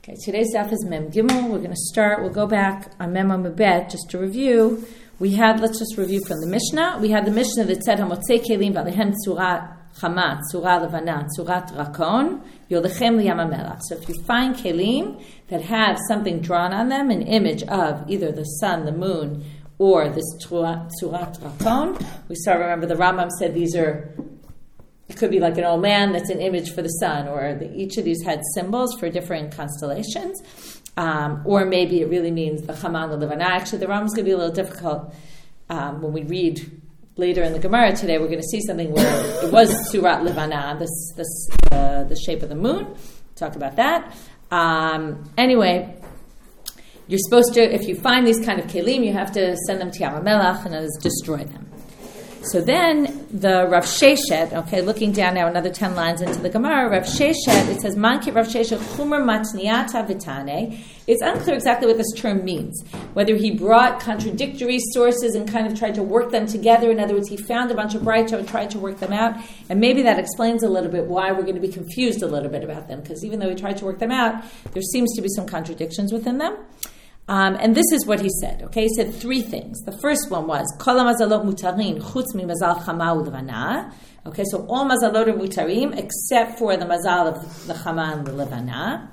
Okay, today's daf is Mem Gimel. We're going to start. We'll go back on Mem Amabet just to review. Let's just review from the Mishnah. We had the Mishnah that said, Hamotzei kelim v'alehen tzurat chama, tzura levana, tzurat rakon, yolechem liyam hamelach. So if you find kelim that have something drawn on them, an image of either the sun, the moon, or this tzurat rakon, we start, remember the Rambam said these are, it could be like an old man that's an image for the sun, or each of these had symbols for different constellations. Or maybe it really means the Haman, the Levana. Actually, the Rambam's going to be a little difficult when we read later in the Gemara today. We're going to see something where it was Surat Levana, the shape of the moon. Talk about that. Anyway, you're supposed to, if you find these kind of kelim, you have to send them to Yam HaMelach and destroy them. So then the Rav Sheshet, okay, looking down now another 10 lines into the Gemara, Rav Sheshet, it says, Manki Rav Sheshet, Chumer Matniata Vitane. It's unclear exactly what this term means. Whether he brought contradictory sources and kind of tried to work them together. In other words, he found a bunch of Braito and tried to work them out. And maybe that explains a little bit why we're going to be confused a little bit about them. Because even though he tried to work them out, there seems to be some contradictions within them. And this is what he said. Okay, he said three things. The first one was Kol hamazalot mutarin chutz mimazal chama u'levana. Okay, so all mazalot are mutarim except for the mazal of the chama and the levana.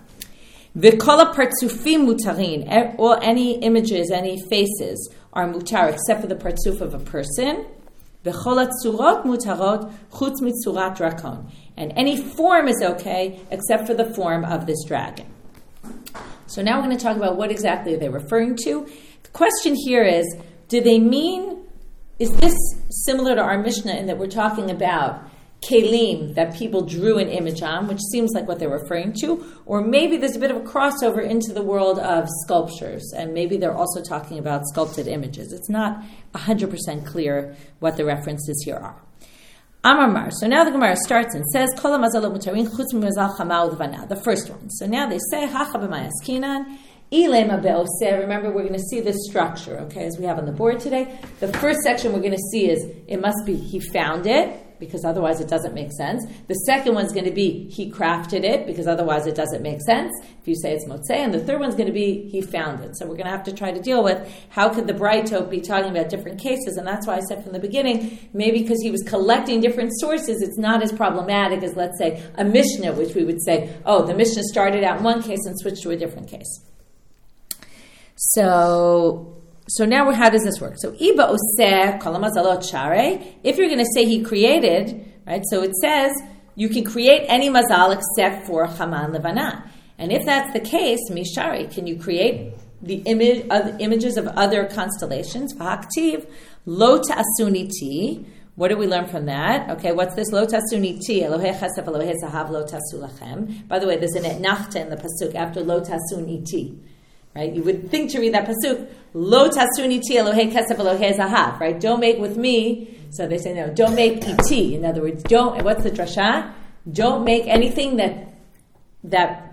V'kol partzufim mutarin. All any images, any faces are mutar except for the partzuf of a person. V'kol hatzurot mutarot chutz mitzurat drakon. And any form is okay except for the form of this dragon. So now we're going to talk about what exactly they're referring to. The question here is, do they mean, is this similar to our Mishnah in that we're talking about kelim that people drew an image on, which seems like what they're referring to, or maybe there's a bit of a crossover into the world of sculptures, and maybe they're also talking about sculpted images. It's not 100% clear what the references here are. Amar. So now the Gemara starts and says, Kol hamazalot mutarin chutz mimazal chama u'levana. The first one. So now they say, Hacha b'mayaskinan, ilema be'oseh. Remember, we're going to see this structure, okay, as we have on the board today. The first section we're going to see is, it must be he found it, because otherwise it doesn't make sense. The second one's going to be he crafted it, because otherwise it doesn't make sense if you say it's motzei. And the third one's going to be he found it. So we're going to have to try to deal with how could the Braito be talking about different cases. And that's why I said from the beginning, maybe because he was collecting different sources, it's not as problematic as, let's say, a Mishnah, which we would say, oh, the Mishnah started out in one case and switched to a different case. So now how does this work? So iba oseh kol hamazalot share. If you're going to say he created, right? So it says you can create any mazal except for Haman Levana. And if that's the case, mishari, can you create the images of other constellations? V'haktiv lo ta'asuniti. What do we learn from that? Okay, what's this? Lo ta'asuniti Elohei chesef Elohei zahav lo ta'asu lachem. By the way, there's an etnachta in the pasuk after lo ta'asuniti. Right? You would think to read that pasuk, Lo tasuni ti Elohei kesef Elohei zahav. Right? Don't make with me. So they say no. Don't make iti. In other words, don't. What's the drasha? Don't make anything that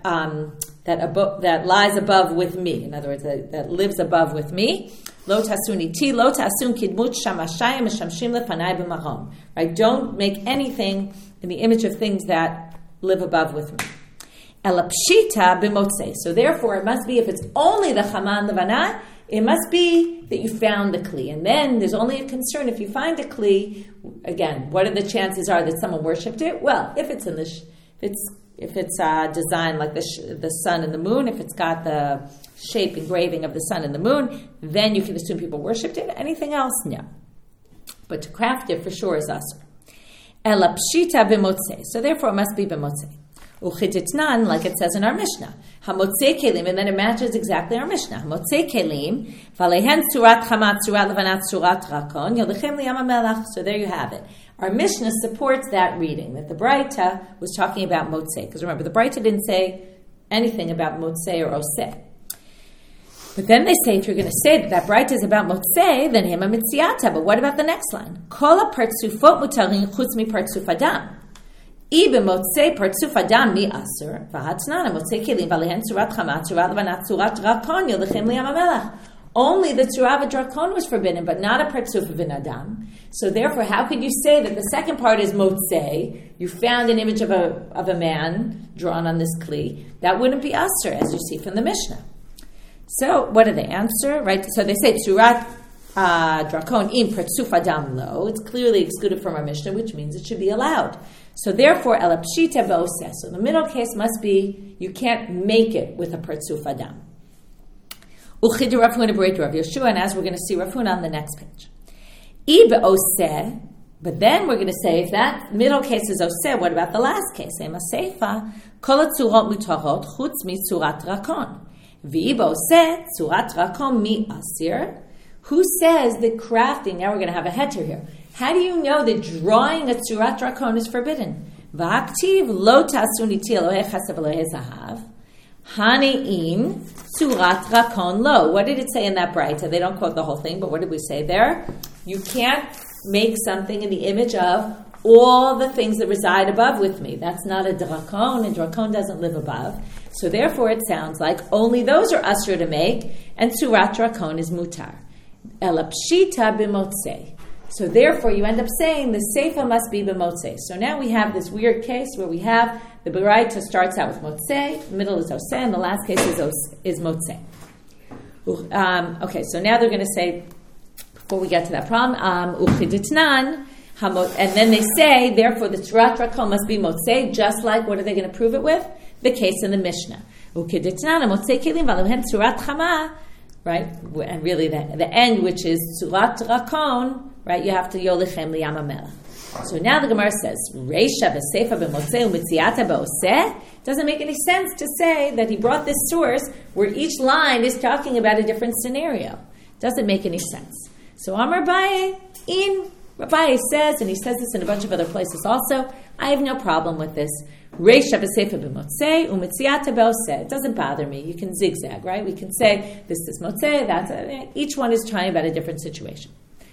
lies above with me. In other words, that lives above with me. Lo tasuni ti. Lo tasun kidmut shamashayim meshamshim lefanai b'marom. Right? Don't make anything in the image of things that live above with me. Elapshita b'motzei. So therefore, it must be, if it's only the Haman Levana, it must be that you found the kli. And then there's only a concern if you find a kli. Again, what are the chances are that someone worshipped it? Well, if it's in if it's designed like the sun and the moon, if it's got the shape engraving of the sun and the moon, then you can assume people worshipped it. Anything else, no. But to craft it for sure is asur. Elapshita b'motzei. So therefore, it must be b'motzei. Uchititnan, like it says in our Mishnah, hamotzei kelim, and then it matches exactly our Mishnah. Hamotzei kelim, valehen tzurat chamat, tzurat levanat, tzurat rakon, yolechem liyam hamelach. So there you have it. Our Mishnah supports that reading, that the Braita was talking about motzei. Because remember, the Braita didn't say anything about motzei or oseh. But then they say, if you're going to say that Braita is about motzei, then hema mitziata. But what about the next line? Kol partzufot mutarin chutz mi partzuf adam. Even motzei partzuf adam mi asur v'hatnan motzei kelim v'lehen tzurat chama tzurat levanat tzurat drakon yolechem liyam hamelach. Only the tzura of a drakon was forbidden, but not a partzuf of an adam. So therefore, how could you say that the second part is motzei, you found an image of a man drawn on this kli, that wouldn't be asur, as you see from the Mishnah. So what do they answer? Right? So they say tzurat drakon im partsuf adam lo. It's clearly excluded from our Mishnah, which means it should be allowed. So therefore, elapshita be'oseh. So the middle case must be you can't make it with a partsuf adam. Uchidu Rav Huna b'reit Rav Yeshua, and as we're going to see Rav Huna on the next page. I be'oseh. But then we're going to say, if that middle case is oseh, what about the last case? Ema seifa, kol hatzurot mutarot chutz mitzurat drakon. V'i be'oseh, tzurat drakon mi asir. Who says that crafting, now we're going to have a heter here. How do you know that drawing a tzurat drakon is forbidden? V'aktiv lo tasu niti Elohei chesed v'Elohei zahav. Hane'im tzurat drakon lo. What did it say in that braita? They don't quote the whole thing, but what did we say there? You can't make something in the image of all the things that reside above with me. That's not a drakon, and drakon doesn't live above. So therefore it sounds like only those are asur to make, and tzurat drakon is mutar. Elapshita b'motzei. So therefore you end up saying the seifa must be b'motzei. So now we have this weird case where we have the baraita starts out with motzei, the middle is oseh, and the last case is motzei. Okay, so now they're going to say, before we get to that problem, uchiditnan, and then they say, therefore the tzurat drakon must be motzei, just like, what are they going to prove it with? The case in the Mishnah. Uchiditnan, motzei kelim v'aluhem tzurat chama, right? And really the end, which is tzurat drakon, right? You have to yolichem liyam hamelech. So now the Gemara says, reisha b'seifa b'motzei u'mitziata b'oseh. Doesn't make any sense to say that he brought this source where each line is talking about a different scenario. Doesn't make any sense. So Amar Abaye, Abaye says, and he says this in a bunch of other places also, I have no problem with this. Reisha b'seifa b'motzei u'mitziata b'oseh. It doesn't bother me. You can zigzag, right? We can say, this is motzei, that's it. Each one is trying about a different situation.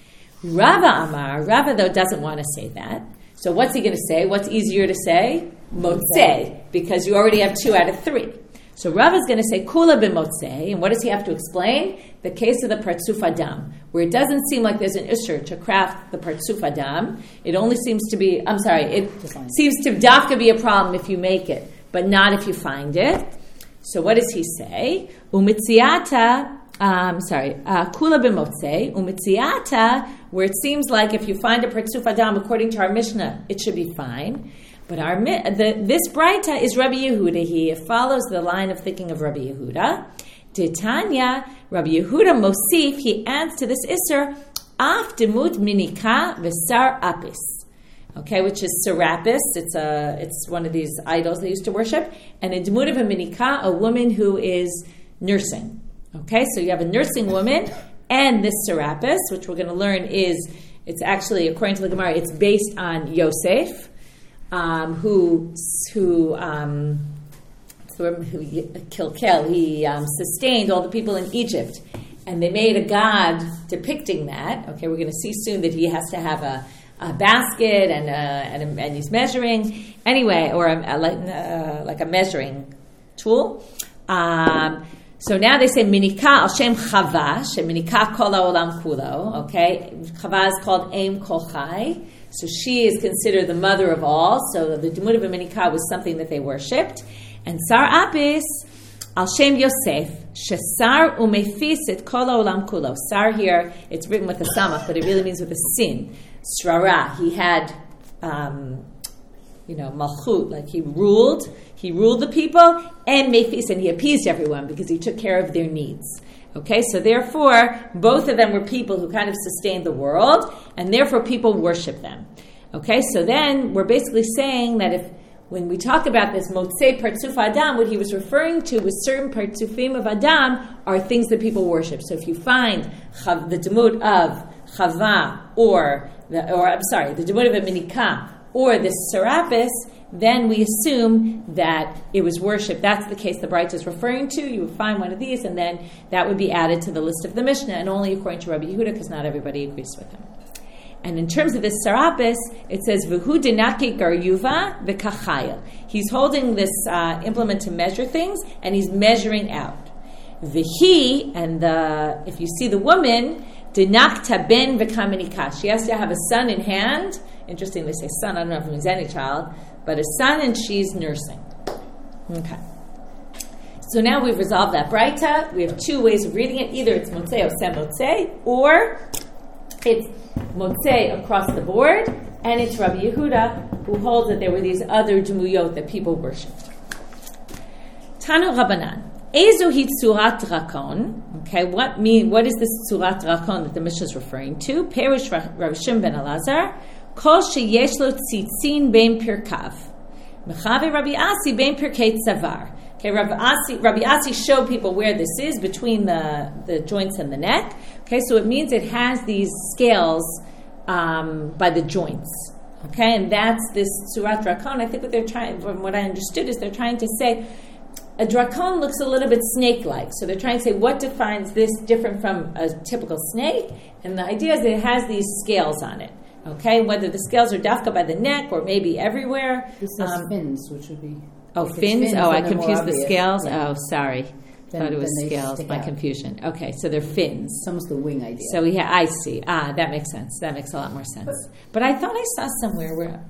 Rava though doesn't want to say that. So what's he going to say? What's easier to say? Motzei, because you already have 2 out of 3. So Rava is going to say kula b'motzei, and what does he have to explain? The case of the partsuf adam, where it doesn't seem like there's an isur to craft the partsuf adam. It only seems to be, it seems to dafka be a problem if you make it, but not if you find it. So what does he say? Umitziata. Kula b'motzei umitziata, where it seems like if you find a partsuf adam according to our Mishnah, it should be fine. But this braita is Rabbi Yehuda. He follows the line of thinking of Rabbi Yehuda. Titania, Rabbi Yehuda Mosif, he adds to this isser af demut minika v'sar apis. Okay, which is Serapis. It's one of these idols they used to worship, and in demut of a minika, a woman who is nursing. Okay, so you have a nursing woman and this Serapis, which we're going to learn it's actually, according to the Gemara, it's based on Yosef, who he sustained all the people in Egypt, and they made a god depicting that. Okay, we're going to see soon that he has to have a basket and he's measuring anyway, or like a measuring tool. So now they say minika al shem Chava, minika kol haolam kulo. Okay, Chava is called Aim Kol Chai, so she is considered the mother of all. So the demut of a minika was something that they worshipped. And Sar Apis al shem Yosef, shesar umefis et kol haolam kulo. Sar here, it's written with a samach, but it really means with a sin. Srara, he had, malchut, like he ruled the people, and mefis, and he appeased everyone because he took care of their needs. Okay, so therefore, both of them were people who kind of sustained the world, and therefore people worship them. Okay, so then we're basically saying that when we talk about this motzei partsuf adam, what he was referring to was certain partsufim of adam are things that people worship. So if you find the demut of Chava the demut of a minika or the Serapis, then we assume that it was worship. That's the case the Braita is referring to. You would find one of these, and then that would be added to the list of the Mishnah, and only according to Rabbi Yehuda, because not everybody agrees with him. And in terms of this Serapis, it says, V'hu dinaki garyuva v'kachayel. He's holding this implement to measure things, and he's measuring out. V'hi, and if you see the woman, dinakta ben v'kaminika. She has to have a son in hand, Interesting, they say son. I don't know if it means any child, but a son, and she's nursing. Okay. So now we've resolved that Braita. We have two ways of reading it. Either it's Motzei Oseh Motzei, or it's Motzei across the board, and it's Rabbi Yehuda who holds that there were these other Dmuyot that people worshipped. Tanu Rabbanan. Ezu hi tzurat drakon. Okay, what is this tzurat drakon that the Mishnah is referring to? Perish Rav Shimon ben Elazar. Kol sheyesh lo tzitzin bein pirkav. Mechavi Rabbi Asi bein pirkei tzavar. Okay, Rabbi Asi showed people where this is between the joints and the neck. Okay, so it means it has these scales by the joints. Okay, and that's this tzurat drakon. I think what they're trying, from what I understood, is they're trying to say a drakon looks a little bit snake-like. So they're trying to say what defines this different from a typical snake. And the idea is that it has these scales on it. Okay, whether the scales are dafka by the neck or maybe everywhere. This says fins, which would be... Oh, fins? Oh, I confused the scales? Yeah. Oh, sorry. Thought it was scales. My confusion. Okay, so they're fins. It's almost the wing idea. So I see. That makes sense. That makes a lot more sense. But I thought I saw somewhere where...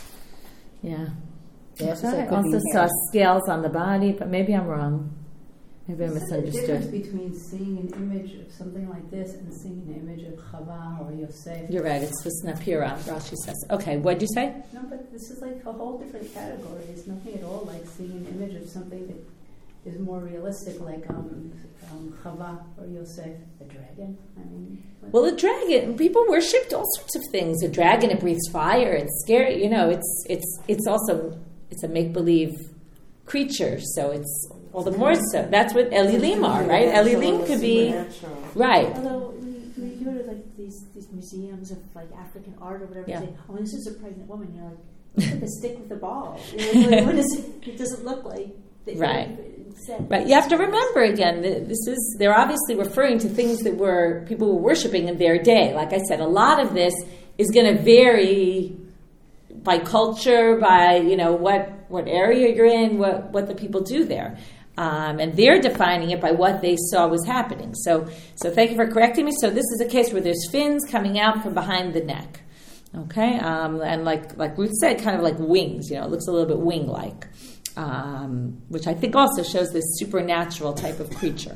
Yeah. I thought I also saw scales on the body, but maybe I'm wrong. Maybe I misunderstood. There's a difference between seeing an image of something like this and seeing an image of Chava or Yosef. You're right. It's the Snapira, Rashi says. Okay, what did you say? No, but this is like a whole different category. It's nothing at all like seeing an image of something that is more realistic, like Chava or Yosef. A dragon? I mean... Well, a dragon, people worshipped all sorts of things. A dragon, it breathes fire. It's scary. You know, it's also... It's a make-believe creature, so it's all the more so. That's what Elilim are, right? Elilim could be... Right. Although you go to like these museums of like African art or whatever, yeah. Say, oh, this is a pregnant woman. You're like, look at the stick with the ball. You know, what is it? It doesn't look like... Right. Right. You have to remember, again, they're obviously referring to things that people were worshipping in their day. Like I said, a lot of this is going to vary... by culture, by what area you're in, what the people do there, and they're defining it by what they saw was happening. So thank you for correcting me. So this is a case where there's fins coming out from behind the neck, okay, and like Ruth said, kind of like wings. It looks a little bit wing-like, which I think also shows this supernatural type of creature.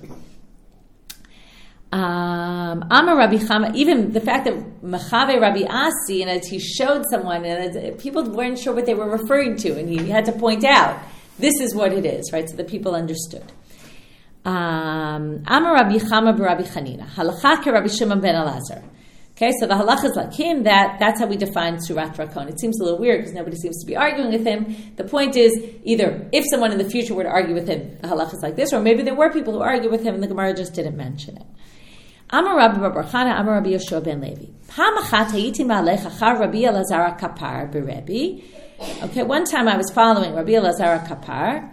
Amar Rabbi Chama, even the fact that Mechave Rabbi Asi, and he showed someone, and people weren't sure what they were referring to, and he had to point out, this is what it is, right? So the people understood. Amar Rabbi Chama b'Rabbi Chanina, halacha ke Rabbi Shimon ben Elazar. Okay, so the halacha is like him, that's how we define Tzurat Drakon. It seems a little weird because nobody seems to be arguing with him. The point is, either if someone in the future were to argue with him, the halacha is like this, or maybe there were people who argue with him and the Gemara just didn't mention it. Amar Rabbi Bar Chana, Amar Rabbi Yoshua ben Levi. Pamachat hayiti ma'alech achar Rabbi Elazar kapar beRebbi. Okay, one time I was following Rabbi Elazar kapar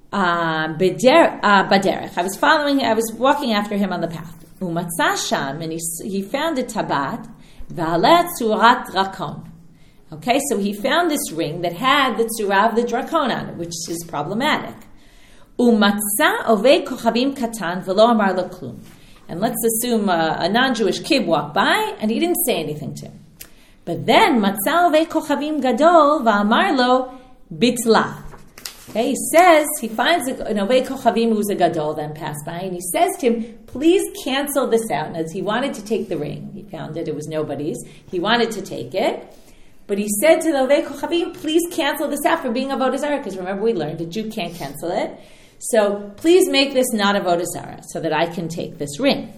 baderech. I was walking after him on the path. Umatzah sham, and he found a tabat v'aleh tzurat drakon. Okay, so he found this ring that had the tzura of the drakon on it, which is problematic. Umatzah ovei kochavim katan v'lo amar lo klum. And let's assume a non-Jewish kid walked by and he didn't say anything to him. But then, Matzah ovei kochavim gadol va'amar lo bitla. Okay, he finds an ovei kochavim who's a gadol then passed by, and he says to him, please cancel this out. And as he wanted to take the ring, he found it was nobody's. He wanted to take it. But he said to the ovei kochavim, please cancel this out for being avodah zarah, because remember we learned a Jew can't cancel it. So please make this not avodah zarah, so that I can take this ring.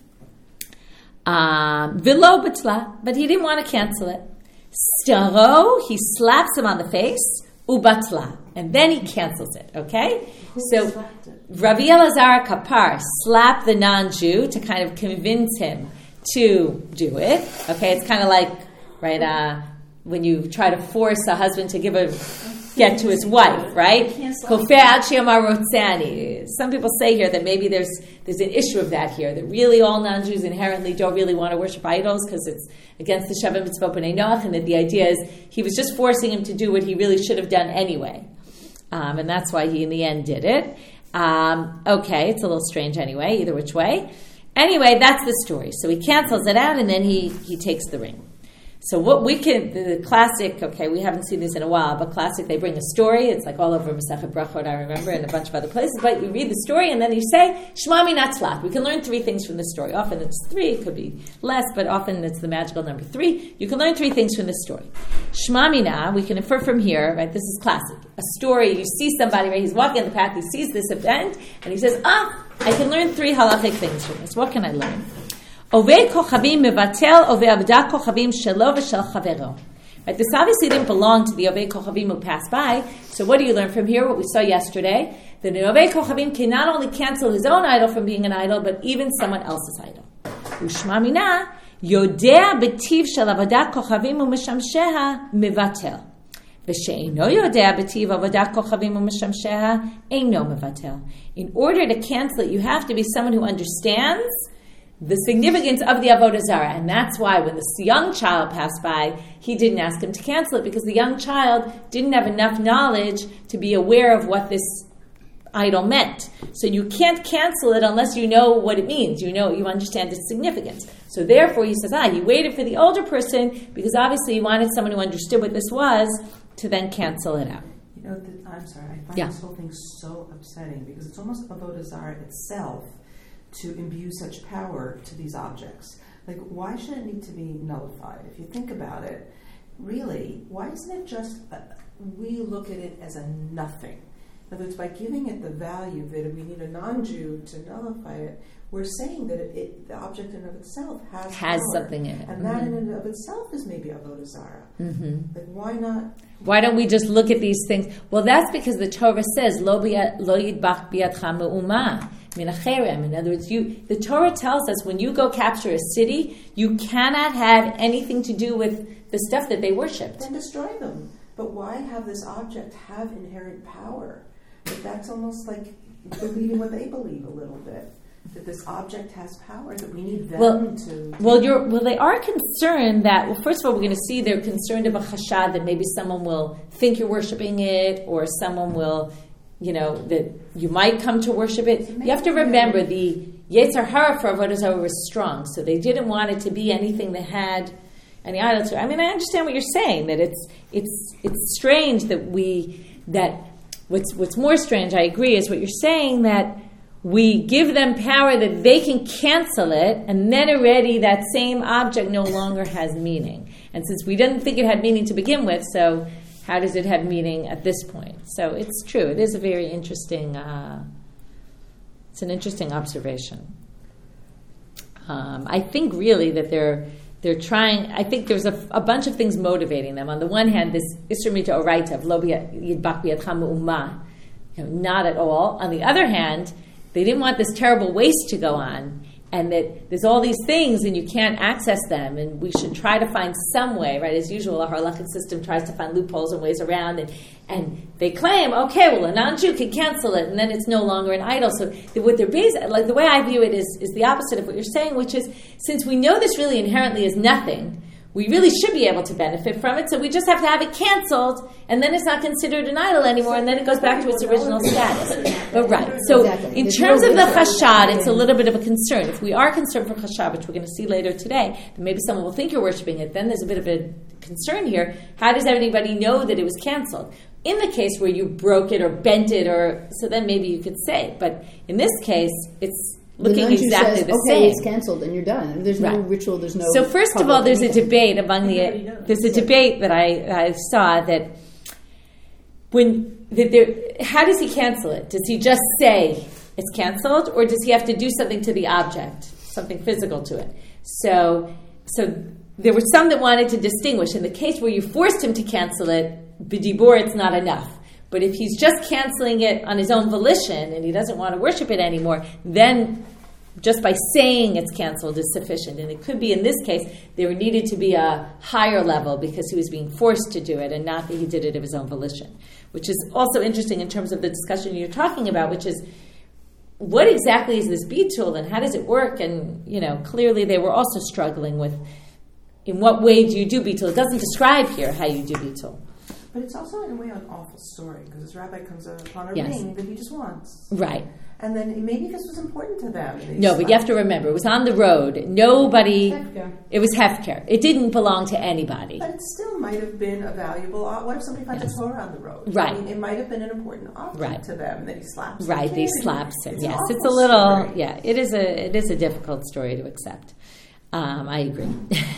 V'lo batla, but he didn't want to cancel it. Staro, he slaps him on the face. Ubatla, and then he cancels it. Okay, so Rabbi Elazar kapar slapped the non-Jew to kind of convince him to do it. Okay, it's kind of like when you try to force a husband to get to his wife, right? Some people say here that maybe there's an issue of that here, that really all non-Jews inherently don't really want to worship idols because it's against the Shabbat Mitzvot B'nai Noach, and that the idea is he was just forcing him to do what he really should have done anyway. And that's why he in the end did it. Okay, it's a little strange anyway, either which way. Anyway, that's the story. So he cancels it out and then he takes the ring. So what we can, the classic, okay, we haven't seen this in a while, but classic, they bring a story. It's like all over Masechet Brachot, I remember, and a bunch of other places. But you read the story, and then you say, Shema Mina Tzlach. We can learn 3 things from the story. Often it's 3, it could be less, but often it's the magical number 3. You can learn 3 things from the story. Shema Mina, we can infer from here, right, this is classic. A story, you see somebody, right, he's walking on the path, he sees this event, and he says, I can learn 3 halachic things from this. What can I learn? Ovei kochavim mevatel ovei avda kochavim shelo v'shel chavero. Right, this obviously didn't belong to the ovei kochavim who passed by. So what do you learn from here? What we saw yesterday, that an ovei kochavim can not only cancel his own idol from being an idol, but even someone else's idol. Ushma mina yodea b'tiv shel avodat kochavim u'mishamsheha mevatel. V'she'eno yodea b'tiv avodat kochavim u'mishamsheha eino mevatel. In order to cancel it, you have to be someone who understands the significance of the Avodah Zarah. And that's why when this young child passed by, he didn't ask him to cancel it, because the young child didn't have enough knowledge to be aware of what this idol meant. So you can't cancel it unless you know what it means. You understand its significance. So therefore, he says, he waited for the older person, because obviously he wanted someone who understood what this was to then cancel it out. I'm sorry, I find this whole thing so upsetting, because it's almost Avodah Zarah itself to imbue such power to these objects. Like, why should it need to be nullified? If you think about it, really, why isn't it just, we look at it as a nothing? In other words, by giving it the value that we need a non-Jew to nullify it, we're saying that the object in and of itself has power, something in it. And that in and of itself is maybe Avodah Zarah. Like, why not? Why don't we just look at these things? Well, that's because the Torah says, Lo yidbach biyadcha me'umah. In other words, the Torah tells us when you go capture a city, you cannot have anything to do with the stuff that they worshipped. Then destroy them. But why have this object have inherent power? But that's almost like believing what they believe a little bit. That this object has power, that we need them to... Well, they are concerned that, first of all, we're going to see they're concerned about chashad, that maybe someone will think you're worshiping it, or someone will... that you might come to worship it. You have to remember the Yetzer Hara for Avodah Zarah was strong, so they didn't want it to be anything that had any idols. I mean, I understand what you're saying, that it's strange that what's more strange, I agree, is what you're saying, that we give them power that they can cancel it, and then already that same object no longer has meaning. And since we didn't think it had meaning to begin with, so how does it have meaning at this point? So it's true. It is a very interesting, it's an interesting observation. I think really that they're trying, I think there's a bunch of things motivating them. On the one hand, this Isser Mita Oraita of Lo Yidbach Biyadcha Me'umah, not at all. On the other hand, they didn't want this terrible waste to go on, and that there's all these things and you can't access them, and we should try to find some way, right? As usual, our halachic system tries to find loopholes and ways around, and they claim, okay, well, a non-Jew can cancel it, and then it's no longer an idol. So what they're based, like the way I view it is the opposite of what you're saying, which is, since we know this really inherently is nothing, we really should be able to benefit from it, so we just have to have it canceled, and then it's not considered an idol anymore, and then it goes back to its original status. But right, so in terms of the chashad, it's a little bit of a concern. If we are concerned for chashad, which we're going to see later today, then maybe someone will think you're worshiping it, then there's a bit of a concern here. How does anybody know that it was canceled? In the case where you broke it or bent it, so then maybe you could say, but in this case, it's looking exactly the same. Okay, it's canceled and you're done. There's no ritual. There's no. So first of all, there's a debate among there's a debate that I saw that how does he cancel it? Does he just say it's canceled, or does he have to do something to the object, something physical to it? So there were some that wanted to distinguish. In the case where you forced him to cancel it, b'dibur, it's not enough. But if he's just canceling it on his own volition and he doesn't want to worship it anymore, then just by saying it's canceled is sufficient. And it could be in this case, there needed to be a higher level because he was being forced to do it and not that he did it of his own volition. Which is also interesting in terms of the discussion you're talking about, which is what exactly is this bitul and how does it work? And, clearly they were also struggling with in what way do you do bitul? It doesn't describe here how you do bitul. But it's also, in a way, an awful story, because this rabbi comes upon a ring that he just wants. Right. And then maybe this was important to them. No, but you have to remember, it was on the road. Nobody... Hefker. It was hefker. It didn't belong to anybody. But it still might have been a valuable... What if somebody finds a Torah on the road? Right. I mean, it might have been an important object to them, and then he slaps him. Right, he slaps him. Yes, it's a little... story. Yeah, it is a difficult story to accept. I agree.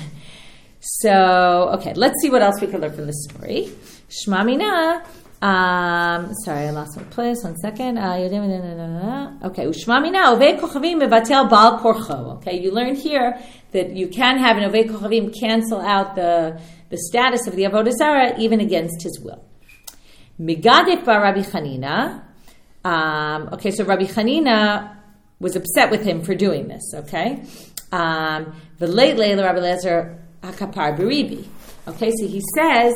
So, okay, let's see what else we can learn from this story. Shema Mina... sorry, I lost my place. 1 second. Okay, Ushma mina ovei kochavim mevatel bal korcho. Okay, you learn here that you can have an ovei kochavim cancel out the status of the avodah zarah even against his will. Migadif bar Rabbi Chanina. Okay, so Rabbi Chanina was upset with him for doing this. Okay, the late Leila Rabbi Lezer hakapar beribi. Okay, so he says.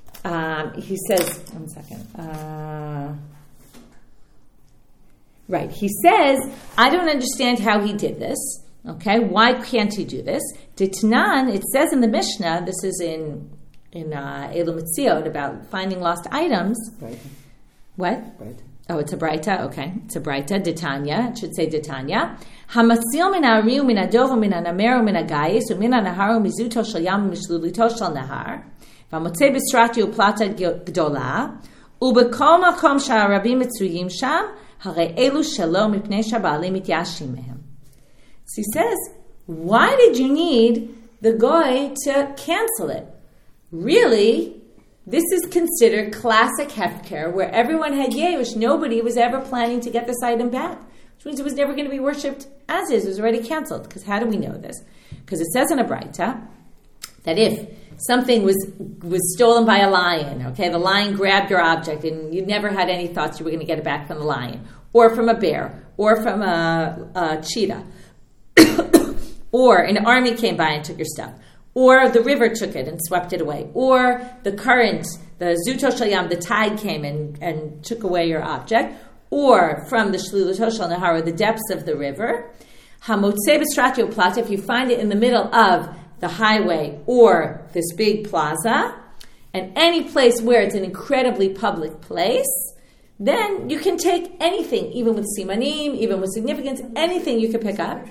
1 second. Right. He says, I don't understand how he did this. Okay. Why can't he do this? Ditnan, it says in the Mishnah, this is in Elu Mitziot about finding lost items. Right. What? Right. Oh, it's a Braita. Okay. It's a Braita. Ditanya. It should say Ditanya. Hamatzil min ha'ariu min ha'dov min ha'namer min ha'gayis min ha'naharu mizuto shel yam mishlulito shel nahar. והמוצא בסרטי ופלטה גדולה, ובכל מקום שהרבים מצויים שם, הרי אלו שלא מפני שהבעלים מתייאשים מהם. So he says, why did you need the guy to cancel it? Really, this is considered classic hefker, where everyone had yeush. Nobody was ever planning to get this item back, which means it was never going to be worshipped as is. It was already canceled. Because how do we know this? Because it says in a Braita that if something was stolen by a lion, okay, the lion grabbed your object and you never had any thoughts you were going to get it back from the lion, or from a bear, or from a cheetah, or an army came by and took your stuff, or the river took it and swept it away, or the current, the Zuto Shel Yam, the tide came and took away your object, or from the Shliluto Shel Nahar, the depths of the river, Hamotzei B'Stratio Plata, if you find it in the middle of the highway or this big plaza, and any place where it's an incredibly public place, then you can take anything, even with simanim, even with significance, anything you can pick up.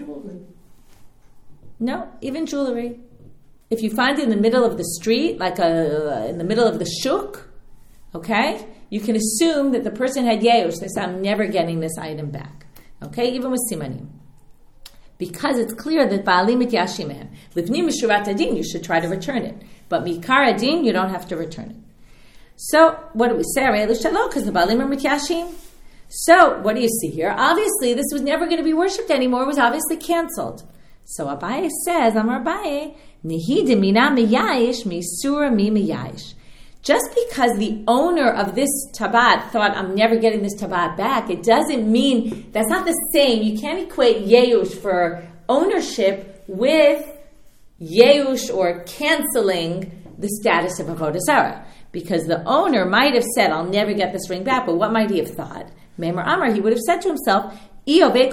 No, even jewelry. If you find it in the middle of the street, like in the middle of the shuk, okay, you can assume that the person had yeush. They said, I'm never getting this item back. Okay, even with simanim. Because it's clear that ba'alim mityashim mehem. Livnim mishurat adin, you should try to return it. But mikar adin, you don't have to return it. So, what do we say? Because the ba'alim are mityashim. So, what do you see here? Obviously, this was never going to be worshipped anymore. It was obviously canceled. So, Abaye says, Amar Abaye, Nehi demina miyayish misura mi miyayish. Just because the owner of this tabat thought, I'm never getting this tabat back, it doesn't mean, that's not the same. You can't equate yeush for ownership with yeush or canceling the status of avodah zarah. Because the owner might have said, I'll never get this ring back, but what might he have thought? Meimar Amar, he would have said to himself, if an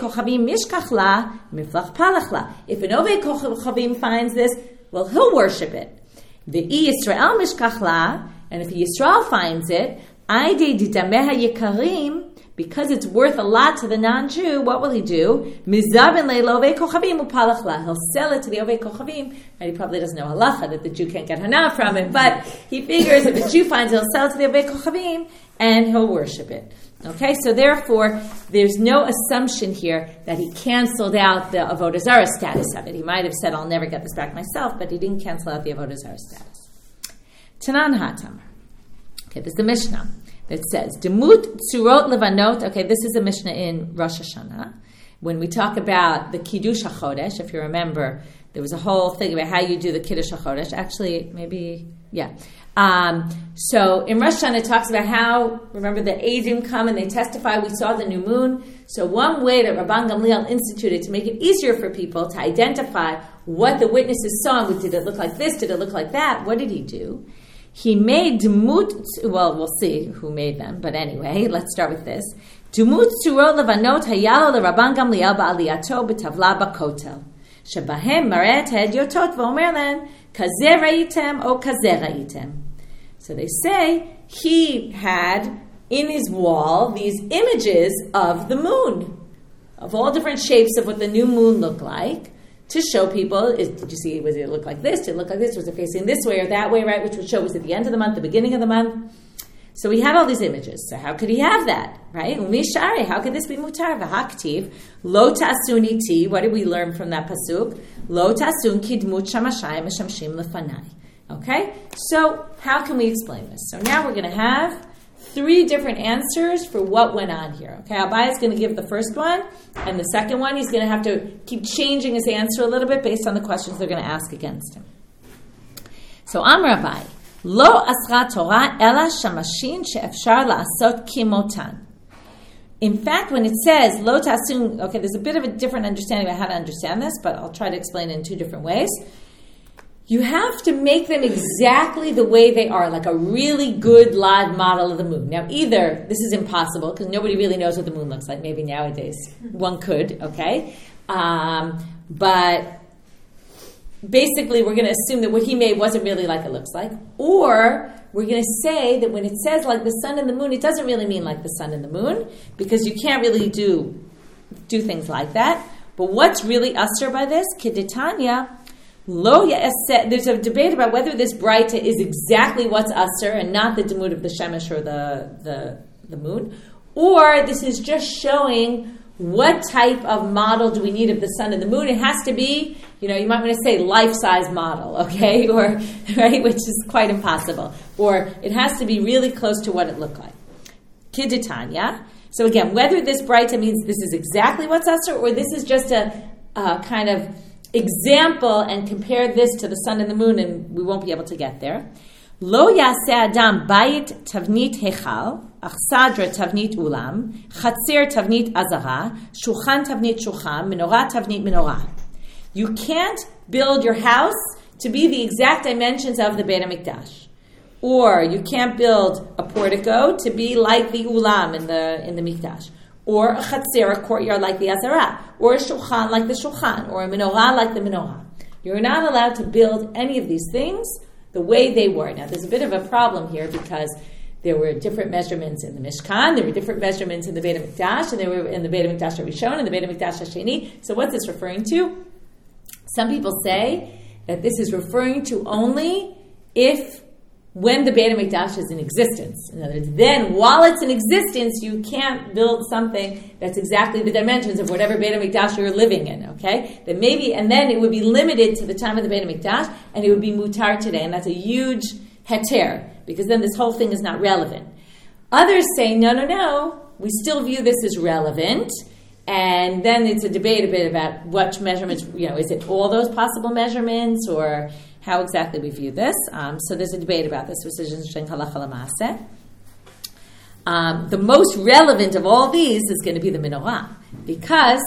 Ovei Kochavim finds this, well, he'll worship it. The Yisrael mishkachla, and if Yisrael finds it, because it's worth a lot to the non-Jew, what will he do? He'll sell it to the Ovei Kochavim, and he probably doesn't know halacha that the Jew can't get hana from it, but he figures if the Jew finds it, he'll sell it to the Ovei Kochavim, and he'll worship it. Okay, so therefore, there's no assumption here that he canceled out the Avodah Zarah status of it. He might have said, I'll never get this back myself, but he didn't cancel out the Avodah Zarah status. Tanan Hatam. Okay, this is the Mishnah that says, Demut Tzurot Levanot. Okay, this is a Mishnah in Rosh Hashanah. When we talk about the Kiddush HaChodesh, if you remember, there was a whole thing about how you do the Kiddush HaChodesh. Actually, maybe, yeah. So in Rosh Hashanah, it talks about how, remember, the Eidim come and they testify, we saw the new moon. So one way that Rabban Gamliel instituted to make it easier for people to identify what the witnesses saw, did it look like this, did it look like that, what did he do? He made Dumut, well, we'll see who made them, but anyway, let's start with this. Dumut Tzurot Levanot Hayalo LeRabban Gamliel Ba'aliyato B'Tavla B'Kotel. Shebahem Maret Hedyotot V'Omer Len Kazeh Ra'item O Kazeh Ra'item. So they say he had in his wall these images of the moon. of all different shapes of what the new moon looked like to show people, did you see, did it look like this? Did it look like this? Was it facing this way or that way, right? Which would show, was it the end of the month, the beginning of the month? So we had all these images. So how could he have that, right? Umishare, how could this be mutar? V'haktiv, lo tasun iti. What did we learn from that pasuk? Lo tasun kidmut shamashayim meshamshim lefanai. Okay? So how can we explain this? So now we're going to have 3 different answers for what went on here. Okay, Abai is going to give the first one, and the second one he's going to have to keep changing his answer a little bit based on the questions they're going to ask against him. So Amar Abai, Lo asra Torah ela shamashin she'efshar la'asot kimotan. In fact, when it says lo tasun, okay, there's a bit of a different understanding about how to understand this, but I'll try to explain it in 2 different ways. You have to make them exactly the way they are, like a really good live model of the moon. Now, either this is impossible because nobody really knows what the moon looks like. Maybe nowadays one could, okay? But basically, we're going to assume that what he made wasn't really like it looks like. Or we're going to say that when it says like the sun and the moon, it doesn't really mean like the sun and the moon because you can't really do things like that. But what's really usher by this? Keditanya. There's a debate about whether this Braita is exactly what's Asr and not the Demut of the Shemesh or the moon, or this is just showing what type of model do we need of the sun and the moon. It has to be, you might want to say life-size model, okay, or right, which is quite impossible, or it has to be really close to what it looked like. Kiditanya. So again, whether this Braita means this is exactly what's Asr or this is just a kind of example and compare this to the sun and the moon, and we won't be able to get there. Lo yaseh adam bayit tavnit hechal, achsadra tavnit ulam, chatzer tavnit azara, shulchan tavnit shulchan, menorah tavnit menorah. You can't build your house to be the exact dimensions of the Beit HaMikdash. Or you can't build a portico to be like the ulam in the Mikdash. Or a chatzer, a courtyard like the Azara, or a shulchan like the shulchan, or a menorah like the menorah. You're not allowed to build any of these things the way they were. Now, there's a bit of a problem here because there were different measurements in the Mishkan, there were different measurements in the Beit HaMikdash, and they were in the Beit HaMikdash Rishon and the Beit HaMikdash Hasheni. So what's this referring to? Some people say that this is referring to only when the Beit HaMikdash is in existence. In other words, then, while it's in existence, you can't build something that's exactly the dimensions of whatever Beit HaMikdash you're living in, okay? Then it would be limited to the time of the Beit HaMikdash, and it would be mutar today, and that's a huge heter, because then this whole thing is not relevant. Others say, no, we still view this as relevant, and then it's a debate a bit about what measurements, is it all those possible measurements, or how exactly we view this. So there's a debate about this, which is interesting, halacha l'maaseh. The most relevant of all these is going to be the menorah. Because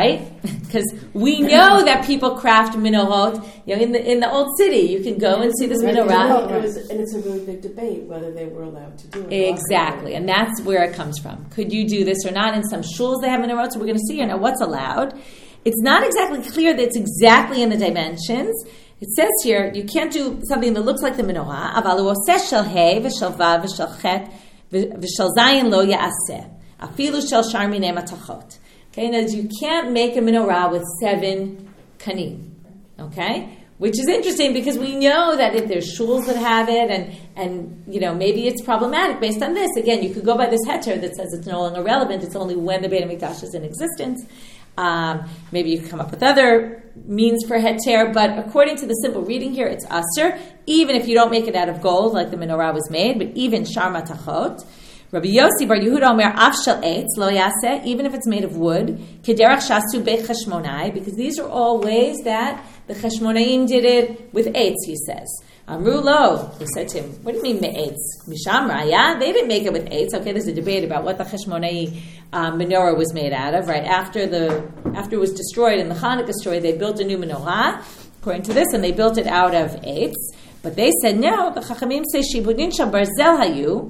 we know that people craft menorot, in the old city. You can go and see this menorah. And it's a really big debate whether they were allowed to do it. Exactly, and that's where it comes from. Could you do this or not? In some shuls they have menorot, so we're going to see what's allowed. It's not exactly clear that it's exactly in the dimensions. It says here, you can't do something that looks like the menorah. Aval hu oseh shel hei v'shel vav v'shel chet v'shel zayin lo ya'aseh. Afilu shel shar minei matachot. Okay, now you can't make a menorah with 7 kanim. Okay? Which is interesting because we know that if there's shuls that have it and maybe it's problematic based on this. Again, you could go by this heter that says it's no longer relevant. It's only when the Beit HaMikdash is in existence. Maybe you can come up with other means for heter, but according to the simple reading here, it's aser, even if you don't make it out of gold like the menorah was made, but even shar matachot. Rabbi Yossi bar Yehuda Omer af shel eitz lo yaseh, even if it's made of wood, kederach shasu beit cheshmonai, because these are all ways that the Cheshmonaim did it with eitz, he says. Amru lo, he said to him, what do you mean me'etz? Misham raya? They didn't make it with eitz. Okay, there's a debate about what the Cheshmonai menorah was made out of. Right after it was destroyed in the Hanukkah story, they built a new menorah, according to this, and they built it out of eitz. But they said no. The Chachamim say shibudin shel barzel hayu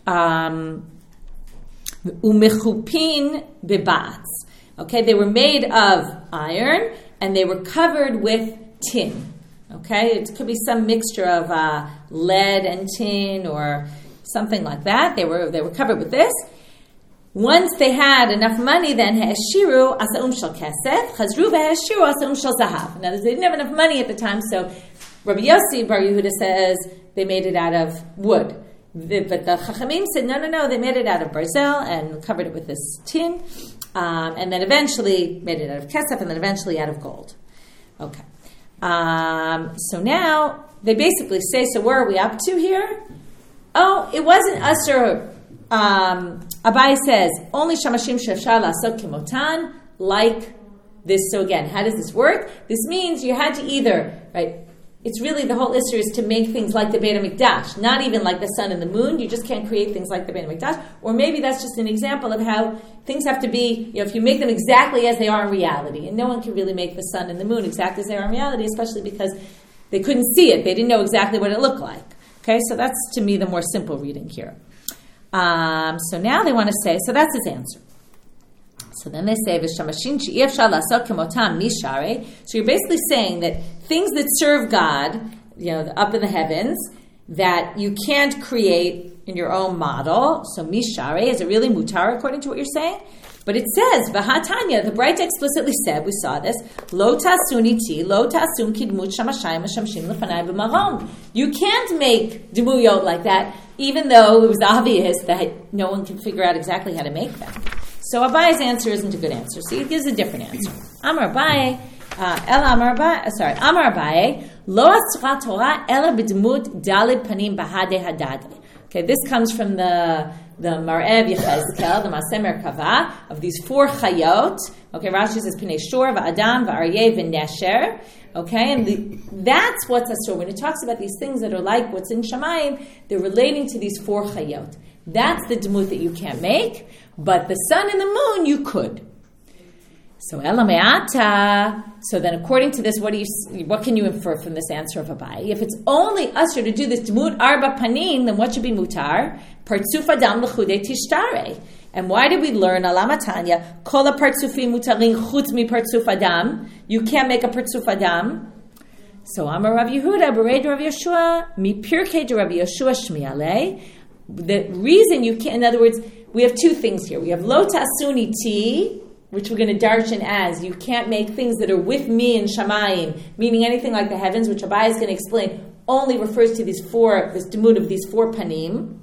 umechupin bebats. Okay, they were made of iron and they were covered with tin. Okay, it could be some mixture of lead and tin or something like that. They were covered with this. Once they had enough money, then ha'eshiru asa'um shel kesef, chazru v'ha'eshiru asa'um shel zahav. Now, they didn't have enough money at the time, so Rabbi Yossi Bar Yehuda says they made it out of wood. But the Chachamim said, no, they made it out of barzel and covered it with this tin, and then eventually made it out of kesef, and then eventually out of gold. Okay. So now, they basically say, so where are we up to here? Oh, it wasn't Asur. Abai says, only Shamashim Shefshar Lasot Kimotan, like this. So again, how does this work? This means you had to either, right, it's really the whole issue is to make things like the Beit HaMikdash, not even like the sun and the moon. You just can't create things like the Beit HaMikdash. Or maybe that's just an example of how things have to be, if you make them exactly as they are in reality. And no one can really make the sun and the moon exactly as they are in reality, especially because they couldn't see it. They didn't know exactly what it looked like. Okay, so that's, to me, the more simple reading here. So now they want to say, so that's his answer. So then they say, so you're basically saying that things that serve God, up in the heavens, that you can't create in your own model. So mishare, is it really mutar according to what you're saying? But it says, V'hatanya, the Braita explicitly said, we saw this, Lo tasun iti, lo tasun kidmut shamashayim shamshim lefanai b'marom. You can't make demuyot like that, even though it was obvious that no one can figure out exactly how to make them. So Abai's answer isn't a good answer. So he gives a different answer. Amar Abaye, Amar Abaye, Lo asra Torah ela b'dmut dalid panim bahade hadadli. Okay, this comes from the Marev Yechezkel, the Maseh Merkava, of these 4 chayot. Okay, Rashi says Pnei Shor, V'Adam, V'Aryeh, V'Nesher. Okay, and that's what's asur. When it talks about these things that are like what's in Shamayim, they're relating to these 4 chayot. That's the demut that you can't make, but the sun and the moon you could. So Elameata. So then, according to this, what can you infer from this answer of Abai? If it's only usher to do this demut arba panin, then what should be mutar? Partzuf adam l'chudei tishtare. And why did we learn alamatanya kol partzufim mutarin chutz mi partzuf adam? You can't make a partzuf adam. So Amar Rav Yehuda bereid Rav Yeshua mi pirkei de Rav Yeshua shmialei. The reason you can't, in other words, we have 2 things here. We have lo tasuni ti, which we're going to darshan as you can't make things that are with me in Shamayim, meaning anything like the heavens, which Abai is going to explain, only refers to this demut of these 4 panim.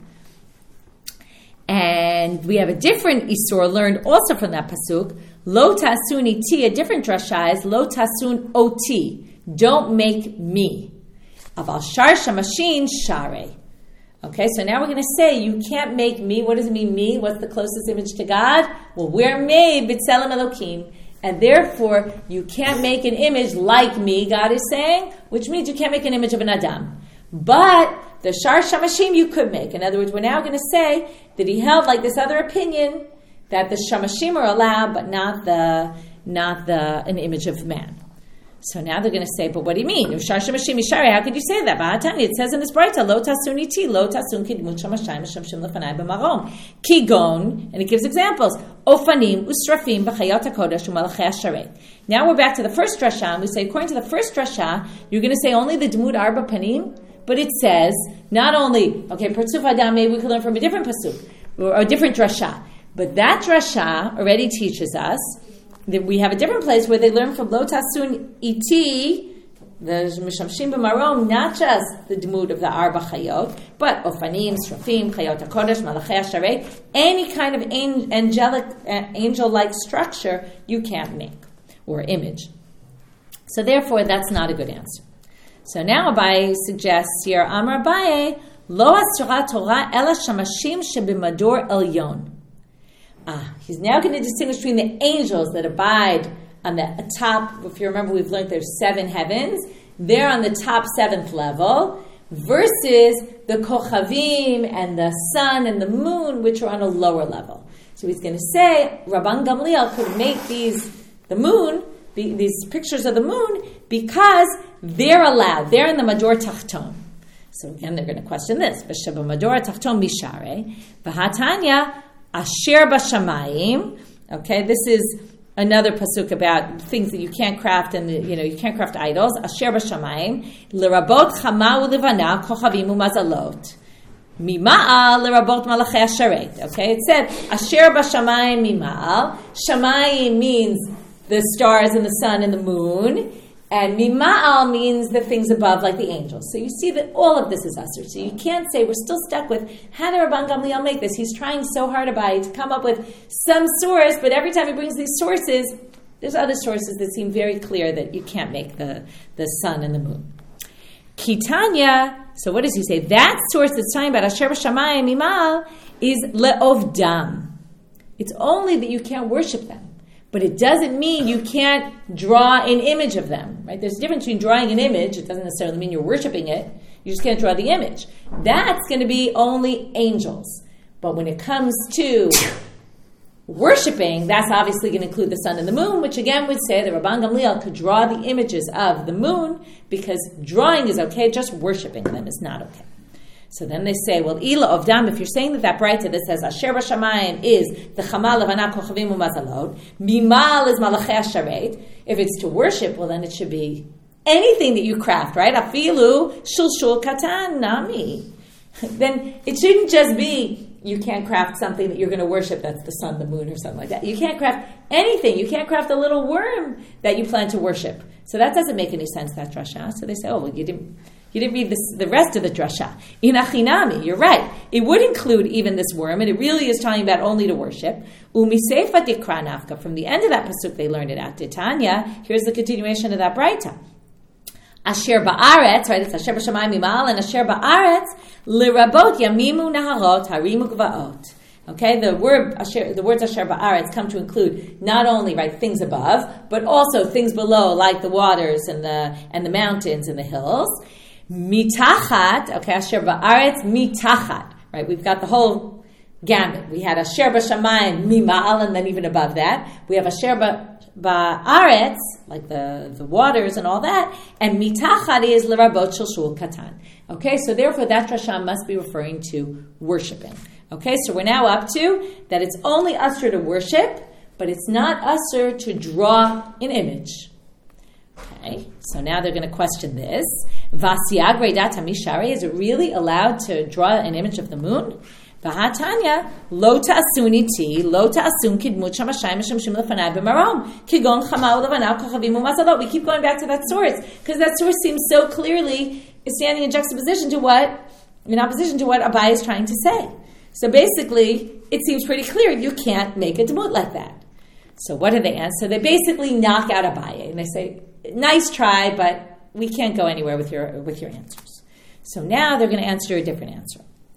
And we have a different isur learned also from that pasuk, lo tasun iti, a different drasha is lo tasun oti, don't make me. Aval shar shamashin share. Okay, so now we're going to say you can't make me. What does it mean, me? What's the closest image to God? Well, we're made b'tzelem Elokim, and therefore you can't make an image like me, God is saying, which means you can't make an image of an Adam. But the Shar Shamashim you could make. In other words, we're now going to say that he held like this other opinion that the Shamashim are allowed, but not an image of man. So now they're going to say, but what do you mean? How could you say that? It says in this Braita, Lo tasun iti, lo tasun kidmut shamashayim shamshim lefanai b'marom. Kigon, and it gives examples. Ofanim, usrafim, b'chayot hakodesh, u'malachei hasharet. Now we're back to the first drasha, and we say, according to the first drasha, you're going to say only the demut arba panim, but it says, not only, Partzuf Adam, maybe we could learn from a different pasuk, or a different drasha, but that drasha already teaches us that we have a different place where they learn from Lo Tasun Iti, the Mishamshim B'Marom, not just the demut of the Arba Chayot, but Ofanim, Srafim, Chayot HaKodesh, Malachei HaSharei, any kind of angel-like structure you can't make, or image. So therefore, that's not a good answer. So now Abaye suggests here, Amar Abaye, Lo Asura Torah Ela Shamashim Shebimador Elyon. He's now going to distinguish between the angels that abide on the top. If you remember, we've learned there's 7 heavens. They're on the top 7th level, versus the Kochavim and the sun and the moon, which are on a lower level. So he's going to say, Rabban Gamliel could make these pictures of the moon because they're allowed. They're in the Mador Tachton. So again, they're going to question this. B'sheba Mador Tachton Mishare. V'hatanya Asher b'shamayim. Okay, this is another pasuk about things that you can't craft, and you can't craft idols. Asher b'shamayim l'rabot chama u'levana kochavim u'mazalot. Mima'al lerabot malachei hasharet. Okay, it said asher b'shamayim mima'al. Shamayim means the stars and the sun and the moon, and mima'al means the things above, like the angels. So you see that all of this is usher. So you can't say we're still stuck with how did Rabban Gamliel make this? He's trying so hard about it to come up with some source, but every time he brings these sources, there's other sources that seem very clear that you can't make the sun and the moon. Kitanya, so what does he say? That source that's talking about Asher B'Shamayim Mimal is le'ovdam. It's only that you can't worship them. But it doesn't mean you can't draw an image of them, right? There's a difference between drawing an image. It doesn't necessarily mean you're worshiping it. You just can't draw the image. That's going to be only angels. But when it comes to worshiping, that's obviously going to include the sun and the moon, which again would say that Rabban Gamliel could draw the images of the moon because drawing is okay, just worshiping them is not okay. So then they say, well, Ila Ovdam, if you're saying that Braita that says Asher B'Shamayim is the Chama Levana Kochavim Umazalot, Mimal is Malachei Hasharet. If it's to worship, well then it should be anything that you craft, right? Afilu Shulshul Katan Nami. Then it shouldn't just be you can't craft something that you're going to worship, that's the sun, the moon, or something like that. You can't craft anything. You can't craft a little worm that you plan to worship. So that doesn't make any sense, that drasha. So they say, oh, well, you didn't read the rest of the drasha. Inachinami, you're right. It would include even this worm, and it really is talking about only to worship. Umiseifa dikra nafka. From the end of that pasuk, they learned it at Titania. Here's the continuation of that braita. Asher ba'aretz, right? It's Asher b'shamayim mimal, and Asher ba'aretz lirabot yamimu naharot harimu gvaot. Okay, the words Asher ba'aretz come to include not only right things above, but also things below, like the waters and the mountains and the hills. Mitachat, okay, Asher ba'aretz mitachat, right? We've got the whole gamut. We had Asher b'shamayim mimal, and then even above that, we have Asher ba'aretz, like the waters and all that, and mitachat is l'rabot shul katan. Okay, so therefore that drasha must be referring to worshiping. Okay, so we're now up to that it's only usher to worship, but it's not usher to draw an image. Okay, so now they're going to question this. Vasiag reidat hamishari, is it really allowed to draw an image of the moon? V'hatanya lo ta'asun iti lo ta'asun kidmut shamashayim mishmishim lefanai b'marom kigon chama u'levana kochavim u'mazalot. We keep going back to that source because that source seems so clearly is standing in opposition to what Abai is trying to say. So basically, it seems pretty clear you can't make a demut like that. So what do they answer? They basically knock out Abaye and they say, "Nice try, but we can't go anywhere with your answers." So now they're going to answer a different answer.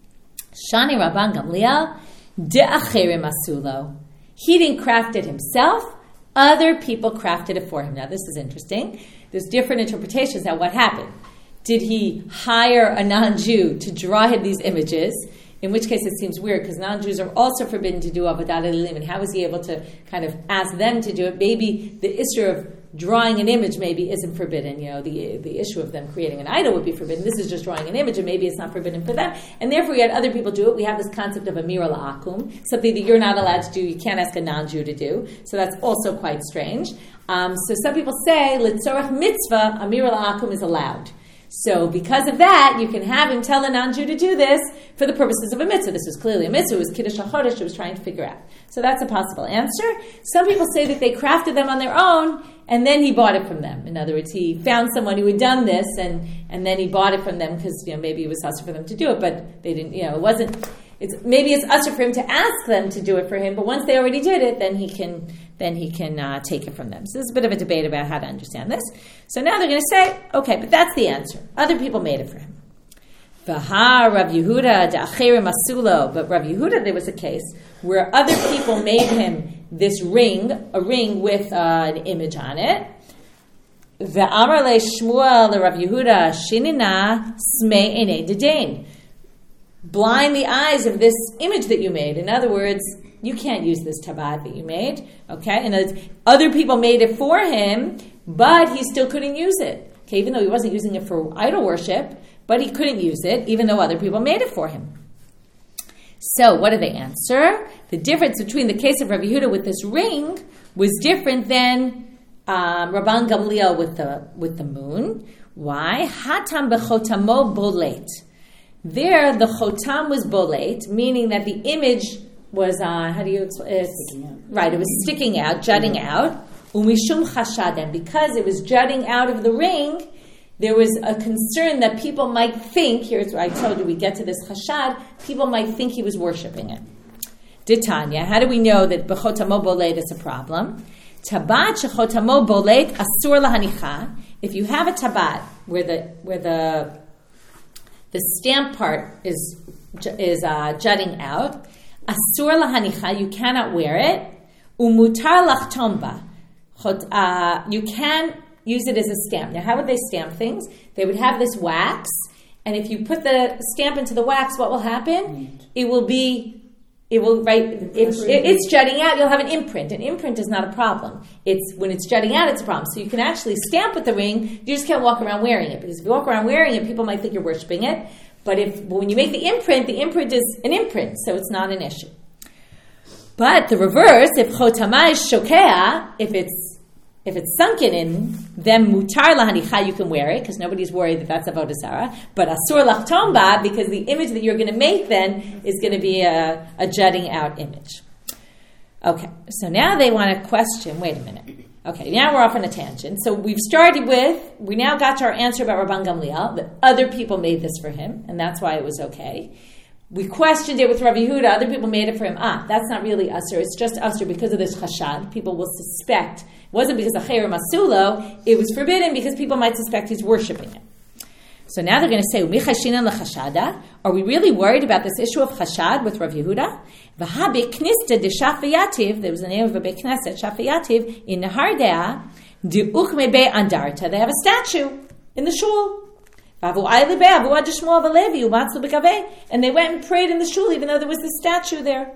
Shani Rabban Gamliel de'acherim asulo. He didn't craft it himself. Other people crafted it for him. Now this is interesting. There's different interpretations of what happened. Did he hire a non-Jew to draw him these images? In which case it seems weird because non-Jews are also forbidden to do avodat elim. And how was he able to kind of ask them to do it? Maybe the issue of drawing an image maybe isn't forbidden. You know, the issue of them creating an idol would be forbidden. This is just drawing an image, and maybe it's not forbidden for them. And therefore, we had other people do it. We have this concept of amira la'akum, something that you're not allowed to do. You can't ask a non-Jew to do. So that's also quite strange. So some people say litzorach mitzvah, amira la'akum is allowed. So because of that, you can have him tell a non-Jew to do this for the purposes of a mitzvah. This was clearly a mitzvah. It was Kiddush HaChodesh. It was trying to figure out. So that's a possible answer. Some people say that they crafted them on their own, and then he bought it from them. In other words, he found someone who had done this, and then he bought it from them because maybe it was usher for them to do it, but they didn't. It wasn't. Maybe it's usher for him to ask them to do it for him, but once they already did it, then he can take it from them. So there's a bit of a debate about how to understand this. So now they're going to say, okay, but that's the answer. Other people made it for him. V'ha Rav Yehuda da'acherim asulo. But Rav Yehuda, there was a case where other people made him this ring, a ring with an image on it. Ve'amar le Shmuel le Rav Yehuda shinina smei enei dedain. Blind the eyes of this image that you made. In other words, you can't use this tabat that you made. Okay? And other people made it for him, but he still couldn't use it. Okay, even though he wasn't using it for idol worship, but he couldn't use it, even though other people made it for him. So, what do they answer? The difference between the case of Rabbi Yehuda with this ring was different than Rabban Gamliel with the moon. Why? Hatam bechotamo bolet. There, the chotam was bolet, meaning that the image was on, how do you explain? Right, it was sticking out, jutting out. Umishum chashadem, because it was jutting out of the ring, there was a concern that people might think, here's where I told you we get to this chashad, people might think he was worshiping it. Ditanya, how do we know that b'chotamo bolet is a problem? Tabat shechotamo bolet asur lahanicha. If you have a tabat where the stamp part is jutting out, asur lahanicha, you cannot wear it. Umutar lachtomba, you can use it as a stamp. Now, how would they stamp things? They would have this wax, and if you put the stamp into the wax, what will happen? If it's jutting out, you'll have an imprint. An imprint is not a problem. It's when it's jutting out, it's a problem. So you can actually stamp with the ring, you just can't walk around wearing it. Because if you walk around wearing it, people might think you're worshiping it. But when you make the imprint is an imprint, so it's not an issue. But the reverse, if chotamah is shokea, if it's sunken in, then mutar lahanicha, you can wear it, because nobody's worried that that's avodah zarah. But asur lachtomba, because the image that you're going to make then is going to be a jutting out image. Okay, so now they want to question, wait a minute. Okay, now we're off on a tangent. So we now got to our answer about Rabban Gamliel, that other people made this for him, and that's why it was okay. We questioned it with Rabbi Yehuda, other people made it for him. That's not really usur, it's just usur because of this chashad. People will suspect, it wasn't because of chayr masulo, it was forbidden because people might suspect he's worshiping it. So now they're going to say, Umichashinan lechashada, are we really worried about this issue of chashad with Rav Yehuda? V'ha beknista de shafayativ, there was the name of a bekneset, shafayativ, in Nehardea, de uchmebe andarta, they have a statue in the shul. And they went and prayed in the shul, even though there was this statue there.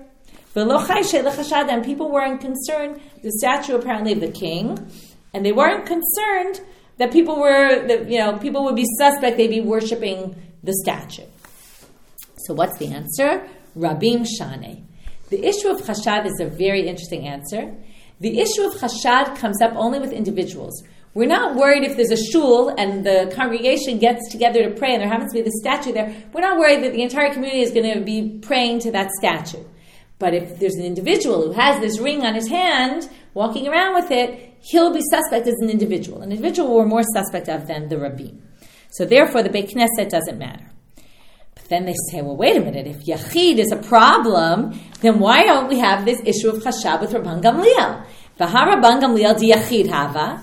And people weren't concerned, the statue apparently of the king, and they weren't concerned that people would be suspect they'd be worshiping the statue. So what's the answer? Rabim Shane. The issue of chashad is a very interesting answer. The issue of chashad comes up only with individuals. We're not worried if there's a shul and the congregation gets together to pray and there happens to be the statue there. We're not worried that the entire community is going to be praying to that statue. But if there's an individual who has this ring on his hand, walking around with it, he'll be suspect as an individual. An individual we're more suspect of than the Rabbim. So therefore the Beit Knesset doesn't matter. But then they say, well, wait a minute, if Yachid is a problem, then why don't we have this issue of Chashab with Rabban Gamliel? V'ha Rabban Gamliel di Yachid hava.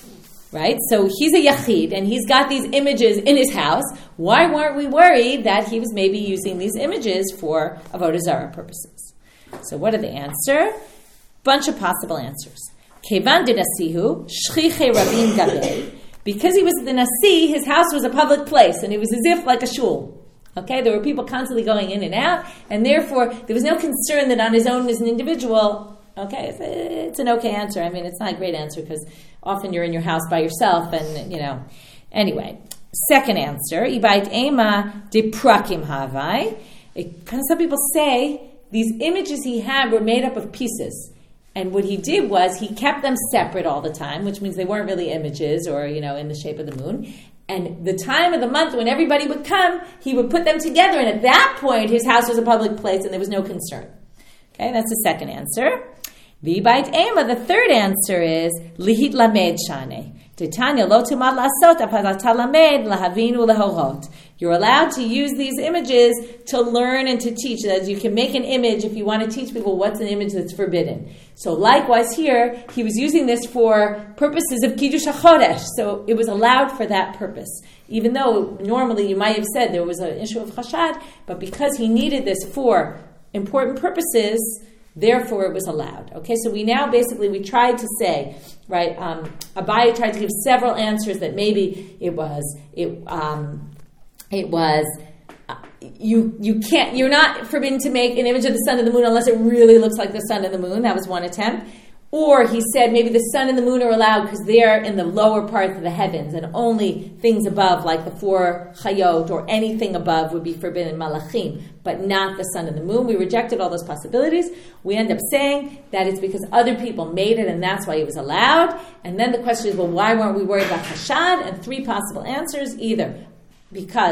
Right? So he's a yachid, and he's got these images in his house. Why weren't we worried that he was maybe using these images for avodah zarah purposes? So what did they answer? Bunch of possible answers. Kevan de nasihu, shchiche rabim gabei. Because he was the nasi, his house was a public place, and it was as if like a shul. Okay? There were people constantly going in and out, and therefore there was no concern that on his own as an individual. Okay, it's an okay answer. I mean, it's not a great answer because often you're in your house by yourself and, Anyway, second answer, Ibait Ema de Prakim Havai. Some people say these images he had were made up of pieces. And what he did was he kept them separate all the time, which means they weren't really images or, in the shape of the moon. And the time of the month when everybody would come, he would put them together. And at that point, his house was a public place and there was no concern. Okay, that's the second answer. V'bait ema, the third answer is lihit lamed shane. Titania lo tumad lasot apadat lamed lahavinu lehorot. You're allowed to use these images to learn and to teach. As you can make an image if you want to teach people what's an image that's forbidden. So likewise here, he was using this for purposes of Kiddush HaChodesh. So it was allowed for that purpose. Even though normally you might have said there was an issue of chashad, but because he needed this for important purposes, therefore it was allowed. Okay, so we tried to say, right, Abaye tried to give several answers that maybe you're not forbidden to make an image of the sun and the moon unless it really looks like the sun and the moon. That was one attempt. Or he said maybe the sun and the moon are allowed because they're in the lower parts of the heavens and only things above, like the 4 chayot or anything above, would be forbidden malachim, but not the sun and the moon. We rejected all those possibilities. We end up saying that it's because other people made it and that's why it was allowed. And then the question is, well, why weren't we worried about chashad? And 3 possible answers: either because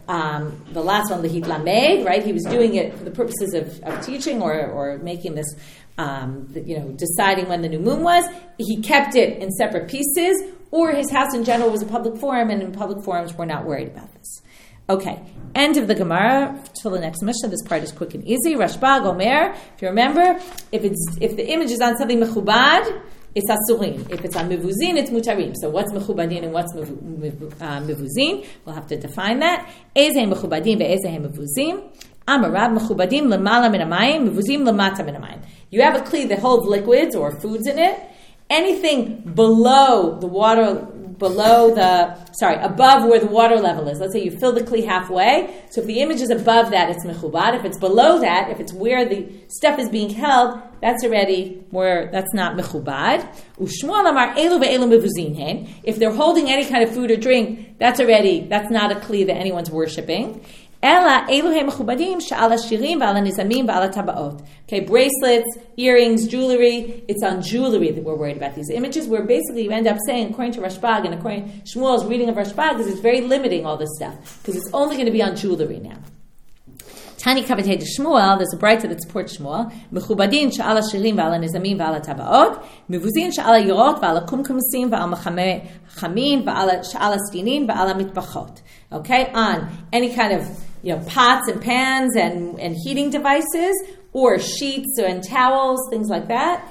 the last one, Lehit Lamed, right? He was doing it for the purposes of teaching or making this, deciding when the new moon was. He kept it in separate pieces, or his house in general was a public forum, and in public forums we're not worried about this. Okay, end of the Gemara. Till the next Mishnah. This part is quick and easy. Rashba Gomer. If you remember, if the image is on something mechubad, it's asurim. If it's on mevuzin, it's mutarim. So what's mechubadin and what's mevuzin? We'll have to define that. Ezehem mechubadin ve'ezehem mevuzim. Amarab mechubadim lemala min hamayim, mevuzim lemata min hamayim. You have a kli that holds liquids or foods in it. Anything below the water, above where the water level is. Let's say you fill the kli halfway. So if the image is above that, it's mechubad. If it's below that, if it's where the stuff is being held, that's not mechubad. Ushmuel amar elu ve'elu mevuzin hen. If they're holding any kind of food or drink, that's not a kli that anyone's worshiping. Ela eluhe mechubadim she'ala shirim v'ala nizamim v'ala tabaot. Okay, bracelets, earrings, jewelry. It's on jewelry that we're worried about these images. Where basically you end up saying, according to Rashbag and according to Shmuel's reading of Rashbag, is it's very limiting all this stuff because it's only going to be on jewelry now. Tani kavatei de Shmuel. There's a brighter that supports Shmuel. Mechubadin she'ala shirim v'ala nizamim v'ala tabaot. Mevuzin she'ala yorot v'ala kumkumsim v'ala chamin v'ala she'ala stinin v'ala mitbachot. Okay, on any kind of pots and pans and heating devices, or sheets and towels, things like that.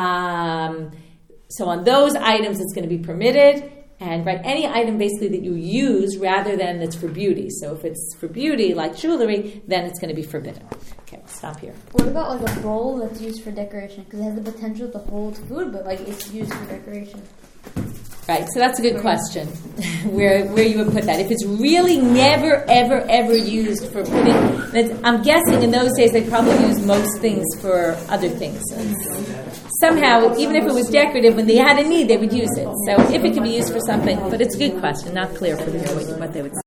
So on those items, it's going to be permitted. And any item basically that you use rather than that's for beauty. So if it's for beauty, like jewelry, then it's going to be forbidden. Okay, we'll stop here. What about a bowl that's used for decoration? Because it has the potential to hold food, but it's used for decoration. Right, so that's a good question, where you would put that. If it's really never, ever, ever used for putting, I'm guessing in those days they probably used most things for other things. Somehow, even if it was decorative, when they had a need, they would use it. So if it could be used for something, but it's a good question, not clear from here what they would say.